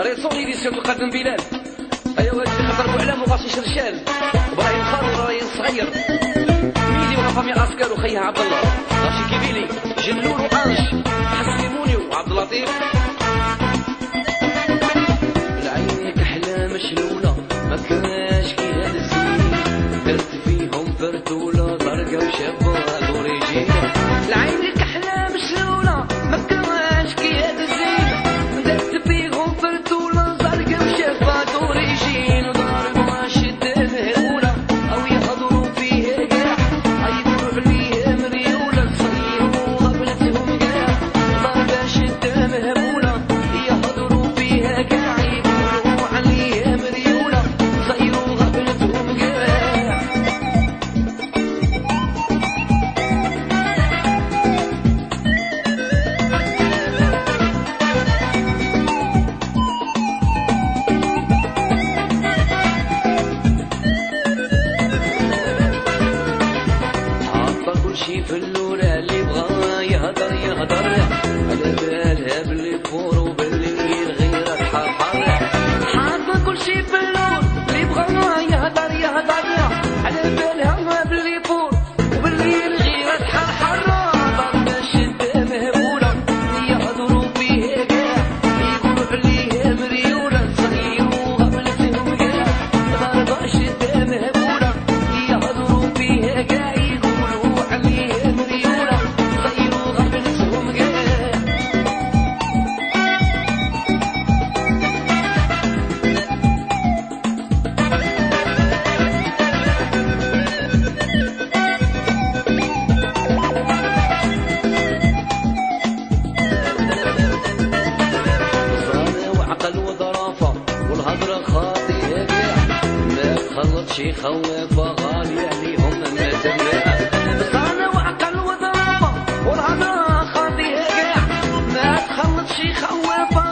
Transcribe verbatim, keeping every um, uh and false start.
ريسوني دي سيوت القدم بلال. ايوا هادشي خاطر بوعلام وغاشي شرشال وابراهيم خان وراين صغير ميلي وغفامي عسكر وخيها عبد الله غاشي كيبيلي جلول وانش حسيموني وعبد اللطيف. العين كحله مشلوله ما كاش كي هاد الزين درت فيهم فرتوله ضرقه وشابه هادو ريجيل. العين كحله مشلوله ما كاش كي هاد الزين درت فيهم فرتوله ضرقه وشابه هادو ريجيل. وضربوا شد مهوله او يهضروا فيه كاع يقولوا عليه مريوله صيروا غبنتهم كاع. ضربه شد مهوله يهضروا فيها كاع يقولوا عليه مريوله صيروا غبنتهم كاع. حاطه كل شي في اللوله اللي بغا يهضر يهضر على بالها باللي فور وباللي الغيره تحرحر. حاطه كل شي في اللول اللي بغا يهضر يهضر على بالها باللي فور وباللي الغيره تحرحر. ضربه شد مهبوله يهضروا فيه كاع يقولوا عليه مريوله صيروا غبنتهم كاع. ضربه شد مهبوله يهضروا فيه كاع يقولوا عليه مريوله صيروا غبنتهم كاع. صانع وعقل وظرافة والهضرة خاطئة كاع ما تخلطش خوافة غالية عليهم ما تباع. صانع وعقل وظرافة والهضرة خاطئة كاع ما تخلطش خوافة